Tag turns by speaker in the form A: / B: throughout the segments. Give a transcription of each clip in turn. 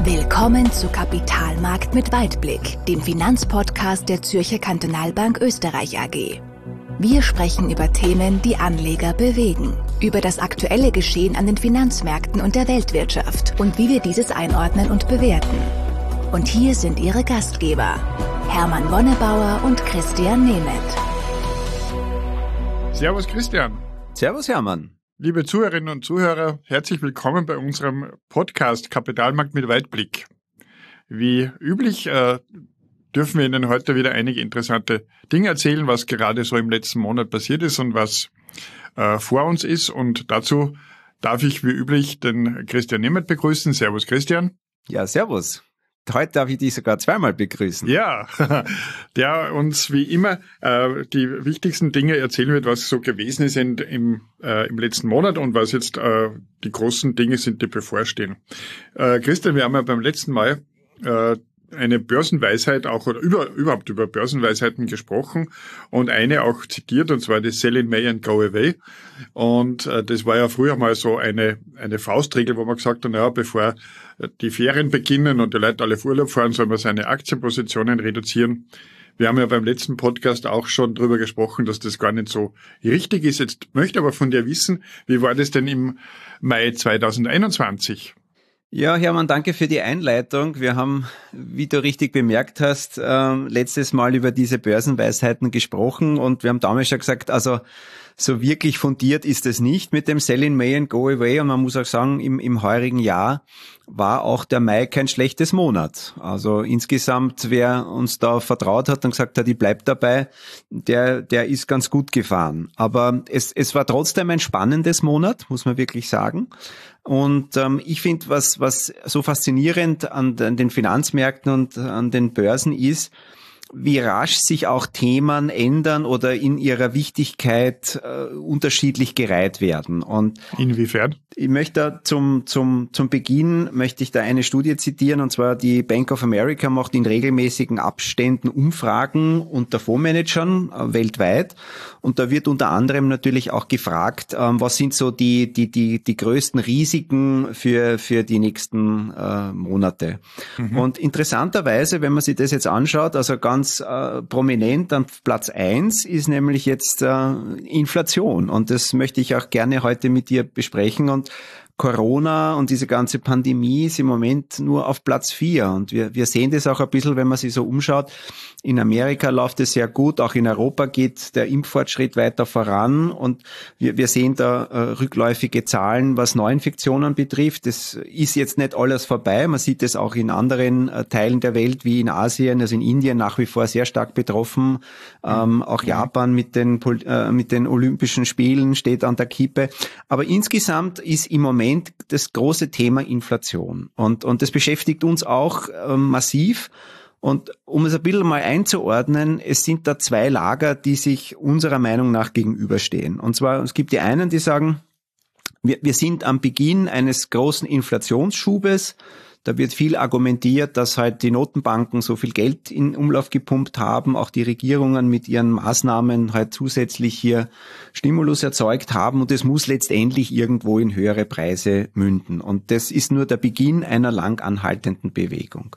A: Willkommen zu Kapitalmarkt mit Weitblick, dem Finanzpodcast der Zürcher Kantonalbank Österreich AG. Wir sprechen über Themen, die Anleger bewegen, über das aktuelle Geschehen an den Finanzmärkten und der Weltwirtschaft und wie wir dieses einordnen und bewerten. Und hier sind Ihre Gastgeber, Hermann Wonnebauer und Christian Nemeth.
B: Servus Christian.
C: Servus Hermann.
B: Liebe Zuhörerinnen und Zuhörer, herzlich willkommen bei unserem Podcast Kapitalmarkt mit Weitblick. Wie üblich dürfen wir Ihnen heute wieder einige interessante Dinge erzählen, was gerade so im letzten Monat passiert ist und was vor uns ist. Und dazu darf ich wie üblich den Christian Nemeth begrüßen. Servus Christian.
C: Ja, servus. Heute darf ich dich sogar zweimal begrüßen.
B: Ja, der uns wie immer die wichtigsten Dinge erzählen wird, was so gewesen ist im letzten Monat und was jetzt die großen Dinge sind, die bevorstehen. Christian, wir haben ja beim letzten Mal eine Börsenweisheit auch oder überhaupt über Börsenweisheiten gesprochen und eine auch zitiert, und zwar die Sell in May and Go Away. Und das war ja früher mal so eine Faustregel, wo man gesagt hat, naja, bevor die Ferien beginnen und die Leute alle auf Urlaub fahren, soll man seine Aktienpositionen reduzieren. Wir haben ja beim letzten Podcast auch schon drüber gesprochen, dass das gar nicht so richtig ist. Jetzt möchte ich aber von dir wissen, wie war das denn im Mai 2021?
C: Ja, Hermann, danke für die Einleitung. Wir haben, wie du richtig bemerkt hast, letztes Mal über diese Börsenweisheiten gesprochen und wir haben damals schon gesagt, also so wirklich fundiert ist es nicht mit dem Sell in May and Go Away, und man muss auch sagen, im heurigen Jahr war auch der Mai kein schlechtes Monat. Also insgesamt, wer uns da vertraut hat und gesagt hat, ich bleib dabei, der ist ganz gut gefahren. Aber es war trotzdem ein spannendes Monat, muss man wirklich sagen. Und ich finde, was so faszinierend an den Finanzmärkten und an den Börsen ist, wie rasch sich auch Themen ändern oder in ihrer Wichtigkeit unterschiedlich gereiht werden. Und
B: inwiefern?
C: Ich möchte zum Beginn möchte ich da eine Studie zitieren, und zwar die Bank of America macht in regelmäßigen Abständen Umfragen unter Fondsmanagern weltweit, und da wird unter anderem natürlich auch gefragt, was sind so die größten Risiken für die nächsten Monate. Mhm. Und interessanterweise, wenn man sich das jetzt anschaut, also ganz prominent an Platz 1 ist nämlich jetzt Inflation, und das möchte ich auch gerne heute mit dir besprechen. Und Corona und diese ganze Pandemie ist im Moment nur auf Platz 4. Und wir sehen das auch ein bisschen, wenn man sich so umschaut. In Amerika läuft es sehr gut, auch in Europa geht der Impffortschritt weiter voran. Und wir sehen da rückläufige Zahlen, was Neuinfektionen betrifft. Das ist jetzt nicht alles vorbei. Man sieht es auch in anderen Teilen der Welt, wie in Asien, also in Indien nach wie vor sehr stark betroffen. Auch Japan mit den Olympischen Spielen steht an der Kippe. Aber insgesamt ist im Moment das große Thema Inflation. Und das beschäftigt uns auch massiv. Und um es ein bisschen mal einzuordnen, es sind da zwei Lager, die sich unserer Meinung nach gegenüberstehen. Und zwar, es gibt die einen, die sagen, wir sind am Beginn eines großen Inflationsschubes. Da wird viel argumentiert, dass halt die Notenbanken so viel Geld in Umlauf gepumpt haben, auch die Regierungen mit ihren Maßnahmen halt zusätzlich hier Stimulus erzeugt haben, und es muss letztendlich irgendwo in höhere Preise münden. Und das ist nur der Beginn einer lang anhaltenden Bewegung.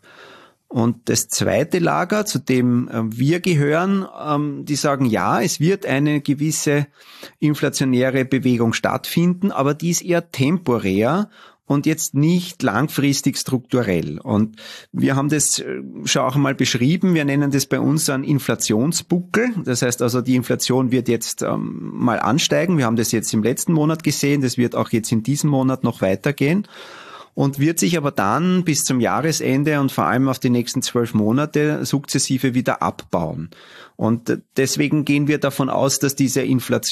C: Und das zweite Lager, zu dem wir gehören, die sagen, ja, es wird eine gewisse inflationäre Bewegung stattfinden, aber die ist eher temporär und jetzt nicht langfristig strukturell. Und wir haben das schon auch einmal beschrieben. Wir nennen das bei uns einen Inflationsbuckel. Das heißt also, die Inflation wird jetzt mal ansteigen. Wir haben das jetzt im letzten Monat gesehen. Das wird auch jetzt in diesem Monat noch weitergehen. Und wird sich aber dann bis zum Jahresende und vor allem auf die nächsten 12 Monate sukzessive wieder abbauen. Und deswegen gehen wir davon aus, dass dieser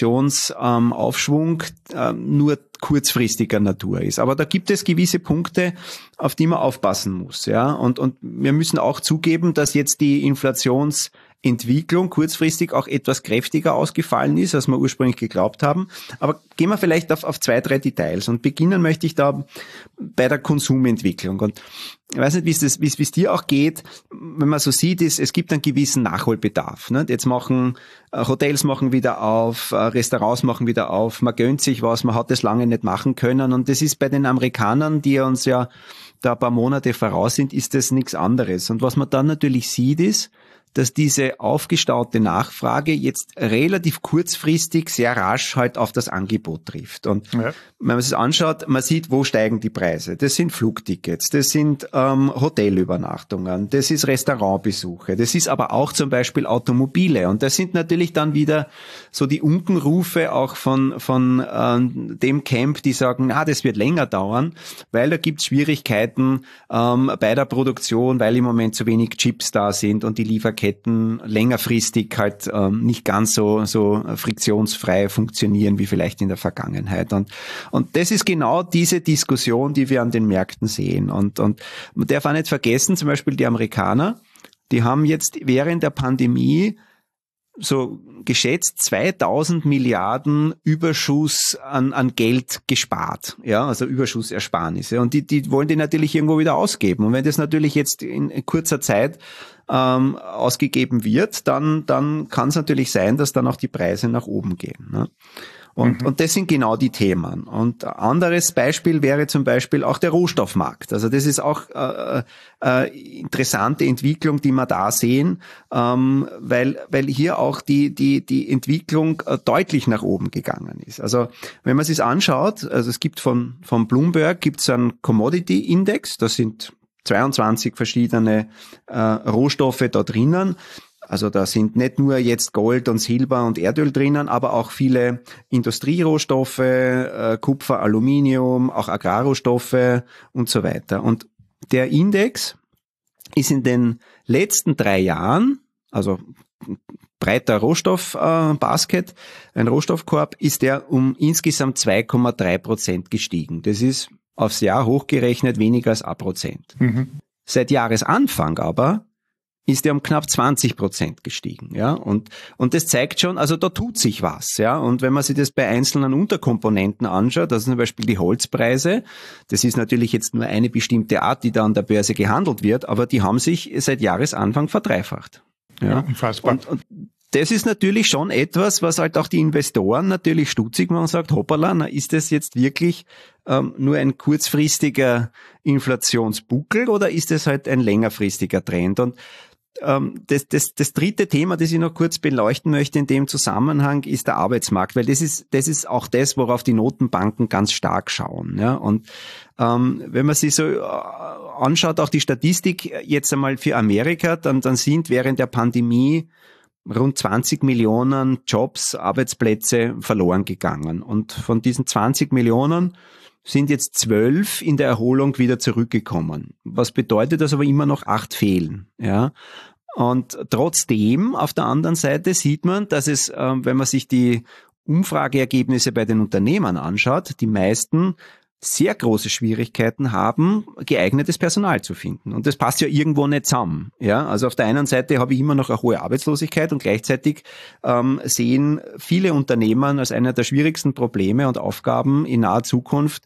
C: Inflationsaufschwung nur kurzfristiger Natur ist. Aber da gibt es gewisse Punkte, auf die man aufpassen muss, ja. Und wir müssen auch zugeben, dass jetzt die Entwicklung kurzfristig auch etwas kräftiger ausgefallen ist, als wir ursprünglich geglaubt haben. Aber gehen wir vielleicht auf 2, 3 Details und beginnen möchte ich da bei der Konsumentwicklung. Und ich weiß nicht, wie es dir auch geht, wenn man so sieht, es gibt einen gewissen Nachholbedarf. Ne? Jetzt Hotels machen wieder auf, Restaurants machen wieder auf, man gönnt sich was, man hat das lange nicht machen können. Und das ist bei den Amerikanern, die uns ja da ein paar Monate voraus sind, ist das nichts anderes. Und was man dann natürlich sieht, ist, dass diese aufgestaute Nachfrage jetzt relativ kurzfristig sehr rasch halt auf das Angebot trifft. Und wenn man es anschaut, man sieht, wo steigen die Preise. Das sind Flugtickets, das sind Hotelübernachtungen, das ist Restaurantbesuche, das ist aber auch zum Beispiel Automobile. Und das sind natürlich dann wieder so die Unkenrufe auch von dem Camp, die sagen, das wird länger dauern, weil da gibt es Schwierigkeiten bei der Produktion, weil im Moment zu wenig Chips da sind und die Lieferketten längerfristig halt nicht ganz so friktionsfrei funktionieren wie vielleicht in der Vergangenheit. Und das ist genau diese Diskussion, die wir an den Märkten sehen. Und man darf auch nicht vergessen, zum Beispiel die Amerikaner, die haben jetzt während der Pandemie so geschätzt 2000 Milliarden Überschuss an Geld gespart, ja, also Überschussersparnisse. Und die wollen die natürlich irgendwo wieder ausgeben. Und wenn das natürlich jetzt in kurzer Zeit ausgegeben wird, dann kann es natürlich sein, dass dann auch die Preise nach oben gehen. Ne? Und das sind genau die Themen. Und ein anderes Beispiel wäre zum Beispiel auch der Rohstoffmarkt. Also das ist auch interessante Entwicklung, die wir da sehen, weil hier auch die Entwicklung deutlich nach oben gegangen ist. Also wenn man sich anschaut, also es gibt von Bloomberg gibt's einen Commodity Index, das sind 22 verschiedene Rohstoffe da drinnen. Also da sind nicht nur jetzt Gold und Silber und Erdöl drinnen, aber auch viele Industrierohstoffe, Kupfer, Aluminium, auch Agrarrohstoffe und so weiter. Und der Index ist in den letzten 3 Jahren, also breiter Rohstoffbasket, ein Rohstoffkorb, ist der um insgesamt 2,3% gestiegen. Das ist aufs Jahr hochgerechnet weniger als 1%. Seit Jahresanfang aber ist er um knapp 20% gestiegen, ja, und das zeigt schon, also da tut sich was, ja, und wenn man sich das bei einzelnen Unterkomponenten anschaut, also zum Beispiel die Holzpreise, das ist natürlich jetzt nur eine bestimmte Art, die da an der Börse gehandelt wird, aber die haben sich seit Jahresanfang verdreifacht. Ja,
B: unfassbar.
C: Und das ist natürlich schon etwas, was halt auch die Investoren natürlich stutzig machen und sagt, hoppala, ist das jetzt wirklich nur ein kurzfristiger Inflationsbuckel oder ist das halt ein längerfristiger Trend? Und das dritte Thema, das ich noch kurz beleuchten möchte in dem Zusammenhang, ist der Arbeitsmarkt, weil das ist auch das, worauf die Notenbanken ganz stark schauen. Ja? Und wenn man sich so anschaut, auch die Statistik jetzt einmal für Amerika, dann sind während der Pandemie rund 20 Millionen Jobs, Arbeitsplätze verloren gegangen. Und von diesen 20 Millionen sind jetzt 12 in der Erholung wieder zurückgekommen. Was bedeutet, dass aber immer noch 8 fehlen, ja. Und trotzdem, auf der anderen Seite sieht man, dass es, wenn man sich die Umfrageergebnisse bei den Unternehmern anschaut, die meisten sehr große Schwierigkeiten haben, geeignetes Personal zu finden. Und das passt ja irgendwo nicht zusammen. Ja, also auf der einen Seite habe ich immer noch eine hohe Arbeitslosigkeit und gleichzeitig sehen viele Unternehmen als einer der schwierigsten Probleme und Aufgaben in naher Zukunft,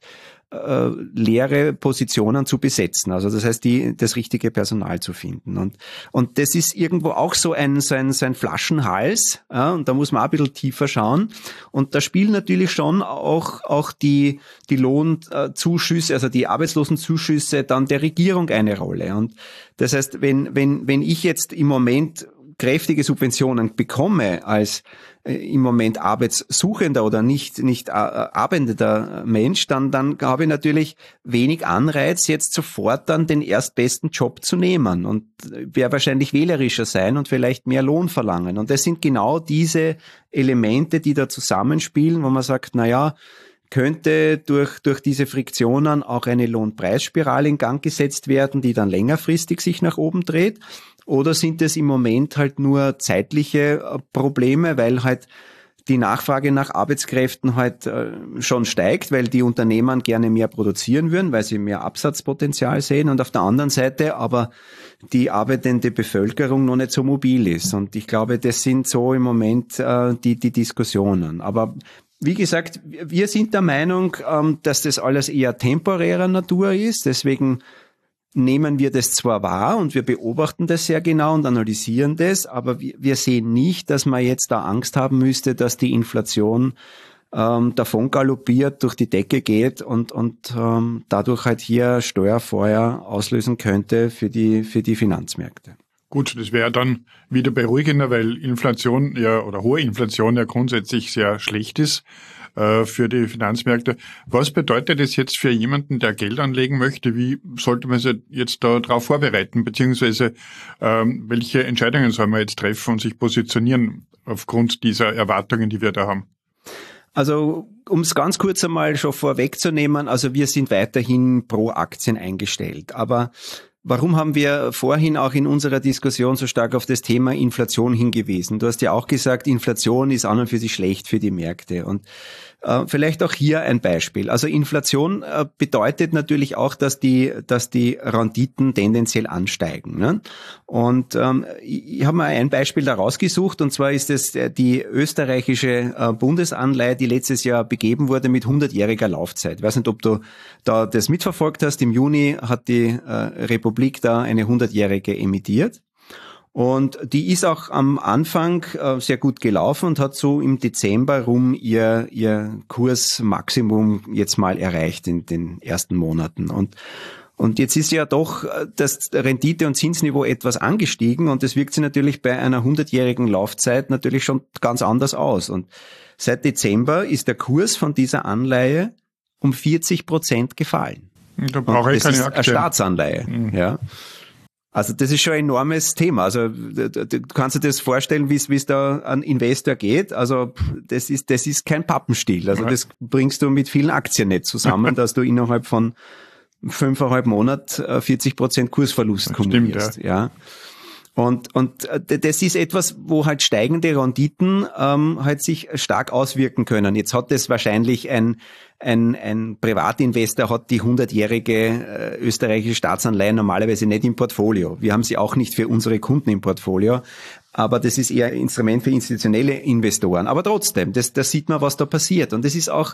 C: leere Positionen zu besetzen. Also das heißt, das richtige Personal zu finden. Und das ist irgendwo auch so ein Flaschenhals. Ja, und da muss man auch ein bisschen tiefer schauen. Und da spielen natürlich schon auch die Lohnzuschüsse, also die Arbeitslosenzuschüsse dann der Regierung eine Rolle. Und das heißt, wenn ich jetzt im Moment kräftige Subventionen bekomme als im Moment Arbeitssuchender oder nicht arbeitender Mensch, dann habe ich natürlich wenig Anreiz, jetzt sofort dann den erstbesten Job zu nehmen und werde wahrscheinlich wählerischer sein und vielleicht mehr Lohn verlangen. Und das sind genau diese Elemente, die da zusammenspielen, wo man sagt, könnte durch diese Friktionen auch eine Lohnpreisspirale in Gang gesetzt werden, die dann längerfristig sich nach oben dreht? Oder sind es im Moment halt nur zeitliche Probleme, weil halt die Nachfrage nach Arbeitskräften halt schon steigt, weil die Unternehmen gerne mehr produzieren würden, weil sie mehr Absatzpotenzial sehen und auf der anderen Seite aber die arbeitende Bevölkerung noch nicht so mobil ist. Und ich glaube, das sind so im Moment die Diskussionen. Aber wie gesagt, wir sind der Meinung, dass das alles eher temporärer Natur ist. Deswegen nehmen wir das zwar wahr und wir beobachten das sehr genau und analysieren das, aber wir sehen nicht, dass man jetzt da Angst haben müsste, dass die Inflation davon galoppiert, durch die Decke geht und dadurch halt hier Steuerfeuer auslösen könnte für die Finanzmärkte.
B: Gut, das wäre dann wieder beruhigender, weil Inflation ja oder hohe Inflation ja grundsätzlich sehr schlecht ist für die Finanzmärkte. Was bedeutet das jetzt für jemanden, der Geld anlegen möchte? Wie sollte man sich jetzt darauf vorbereiten? Beziehungsweise welche Entscheidungen soll man jetzt treffen und sich positionieren aufgrund dieser Erwartungen, die wir da haben?
C: Also um es ganz kurz einmal schon vorwegzunehmen, also wir sind weiterhin pro Aktien eingestellt. Aber warum haben wir vorhin auch in unserer Diskussion so stark auf das Thema Inflation hingewiesen? Du hast ja auch gesagt, Inflation ist an und für sich schlecht für die Märkte. Und vielleicht auch hier ein Beispiel. Also Inflation bedeutet natürlich auch, dass die Renditen tendenziell ansteigen. Ne? Und ich habe mal ein Beispiel da rausgesucht, und zwar ist es die österreichische Bundesanleihe, die letztes Jahr begeben wurde mit 100-jähriger Laufzeit. Ich weiß nicht, ob du da das mitverfolgt hast. Im Juni hat die Republik da eine 100-jährige emittiert. Und die ist auch am Anfang sehr gut gelaufen und hat so im Dezember rum ihr Kursmaximum jetzt mal erreicht in den ersten Monaten. Und jetzt ist ja doch das Rendite- und Zinsniveau etwas angestiegen und das wirkt sich natürlich bei einer 100-jährigen Laufzeit natürlich schon ganz anders aus. Und seit Dezember ist der Kurs von dieser Anleihe um 40% gefallen.
B: Da brauche ich keine Aktie.
C: Das ist eine Staatsanleihe, ja. Also das ist schon ein enormes Thema. Also du kannst dir das vorstellen, wie es da an Investor geht. Also das ist kein Pappenstiel. Also das bringst du mit vielen Aktien nicht zusammen, dass du innerhalb von 5,5 Monaten 40% Kursverlust kumulierst. Stimmt, ja. Und das ist etwas, wo halt steigende Renditen halt sich stark auswirken können. Jetzt hat das wahrscheinlich ein Privatinvestor hat die 100-jährige österreichische Staatsanleihe normalerweise nicht im Portfolio. Wir haben sie auch nicht für unsere Kunden im Portfolio, aber das ist eher ein Instrument für institutionelle Investoren. Aber trotzdem, das sieht man, was da passiert. Und das ist auch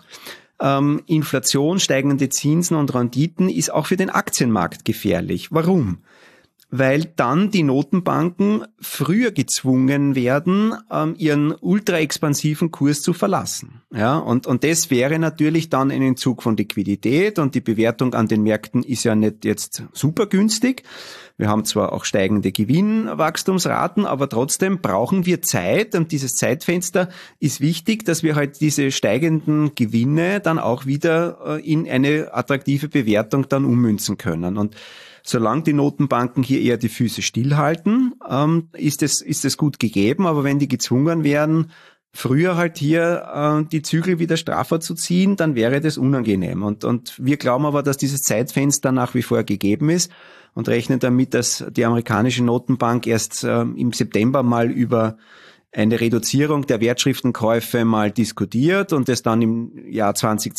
C: Inflation, steigende Zinsen und Renditen ist auch für den Aktienmarkt gefährlich. Warum? Weil dann die Notenbanken früher gezwungen werden, ihren ultra expansiven Kurs zu verlassen. Ja, und das wäre natürlich dann ein Entzug von Liquidität und die Bewertung an den Märkten ist ja nicht jetzt super günstig. Wir haben zwar auch steigende Gewinnwachstumsraten, aber trotzdem brauchen wir Zeit und dieses Zeitfenster ist wichtig, dass wir halt diese steigenden Gewinne dann auch wieder in eine attraktive Bewertung dann ummünzen können. Und solange die Notenbanken hier eher die Füße stillhalten, ist es gut gegeben. Aber wenn die gezwungen werden, früher halt hier die Zügel wieder straffer zu ziehen, dann wäre das unangenehm. Und wir glauben aber, dass dieses Zeitfenster nach wie vor gegeben ist und rechnen damit, dass die amerikanische Notenbank erst im September mal über eine Reduzierung der Wertschriftenkäufe mal diskutiert und das dann im Jahr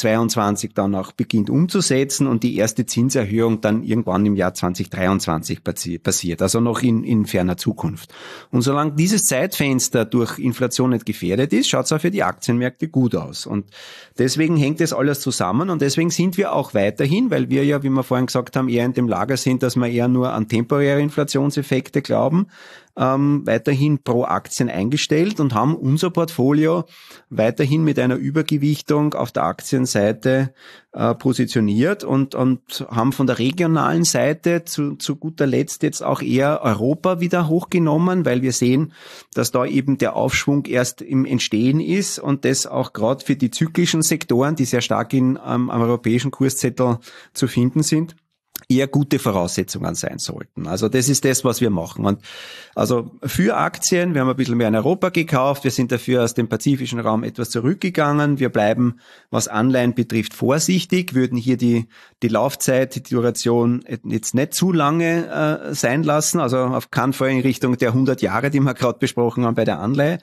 C: 2022 dann auch beginnt umzusetzen und die erste Zinserhöhung dann irgendwann im Jahr 2023 passiert, also noch in ferner Zukunft. Und solange dieses Zeitfenster durch Inflation nicht gefährdet ist, schaut es auch für die Aktienmärkte gut aus. Und deswegen hängt das alles zusammen und deswegen sind wir auch weiterhin, weil wir ja, wie wir vorhin gesagt haben, eher in dem Lager sind, dass wir eher nur an temporäre Inflationseffekte glauben, weiterhin pro Aktien eingestellt und haben unser Portfolio weiterhin mit einer Übergewichtung auf der Aktienseite positioniert und haben von der regionalen Seite zu guter Letzt jetzt auch eher Europa wieder hochgenommen, weil wir sehen, dass da eben der Aufschwung erst im Entstehen ist und das auch gerade für die zyklischen Sektoren, die sehr stark am europäischen Kurszettel zu finden sind, eher gute Voraussetzungen sein sollten. Also das ist das, was wir machen. Und also für Aktien, wir haben ein bisschen mehr in Europa gekauft, wir sind dafür aus dem pazifischen Raum etwas zurückgegangen. Wir bleiben, was Anleihen betrifft, vorsichtig, würden hier die Laufzeit, die Duration jetzt nicht zu lange sein lassen, also auf keinen Fall in Richtung der 100 Jahre, die wir gerade besprochen haben bei der Anleihe.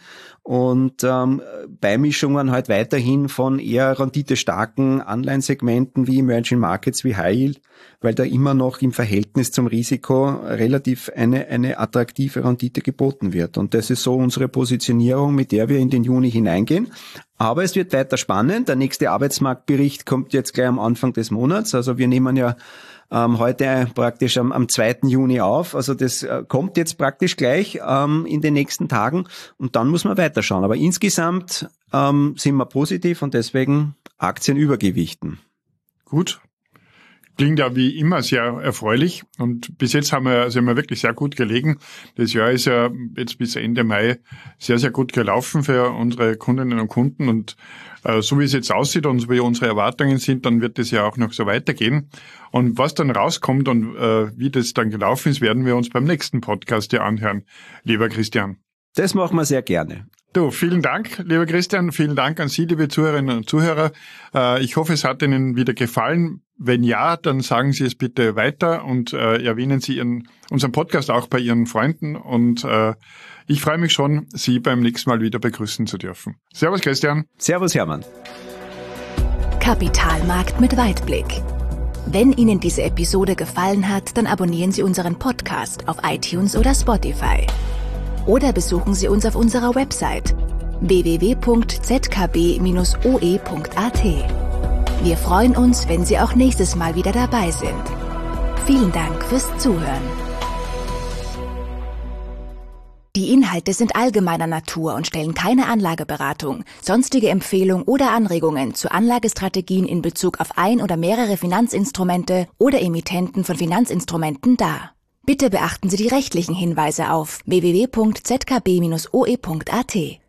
C: und Beimischungen halt weiterhin von eher renditestarken Anleihensegmenten wie Emerging Markets, wie High Yield, weil da immer noch im Verhältnis zum Risiko relativ eine attraktive Rendite geboten wird. Und das ist so unsere Positionierung, mit der wir in den Juni hineingehen. Aber es wird weiter spannend. Der nächste Arbeitsmarktbericht kommt jetzt gleich am Anfang des Monats. Also wir nehmen ja heute praktisch am 2. Juni auf. Also das kommt jetzt praktisch gleich in den nächsten Tagen und dann muss man weiterschauen. Aber insgesamt sind wir positiv und deswegen Aktien übergewichten.
B: Gut. Klingt ja wie immer sehr erfreulich und bis jetzt sind wir wirklich sehr gut gelegen. Das Jahr ist ja jetzt bis Ende Mai sehr, sehr gut gelaufen für unsere Kundinnen und Kunden und so wie es jetzt aussieht und so wie unsere Erwartungen sind, dann wird es ja auch noch so weitergehen. Und was dann rauskommt und wie das dann gelaufen ist, werden wir uns beim nächsten Podcast ja anhören, lieber Christian.
C: Das machen wir sehr gerne.
B: Du, vielen Dank, lieber Christian. Vielen Dank an Sie, liebe Zuhörerinnen und Zuhörer. Ich hoffe, es hat Ihnen wieder gefallen. Wenn ja, dann sagen Sie es bitte weiter und erwähnen Sie unseren Podcast auch bei Ihren Freunden. Und ich freue mich schon, Sie beim nächsten Mal wieder begrüßen zu dürfen. Servus, Christian.
C: Servus, Hermann.
A: Kapitalmarkt mit Weitblick. Wenn Ihnen diese Episode gefallen hat, dann abonnieren Sie unseren Podcast auf iTunes oder Spotify. Oder besuchen Sie uns auf unserer Website www.zkb-oe.at. Wir freuen uns, wenn Sie auch nächstes Mal wieder dabei sind. Vielen Dank fürs Zuhören. Die Inhalte sind allgemeiner Natur und stellen keine Anlageberatung, sonstige Empfehlung oder Anregungen zu Anlagestrategien in Bezug auf ein oder mehrere Finanzinstrumente oder Emittenten von Finanzinstrumenten dar. Bitte beachten Sie die rechtlichen Hinweise auf www.zkb-oe.at.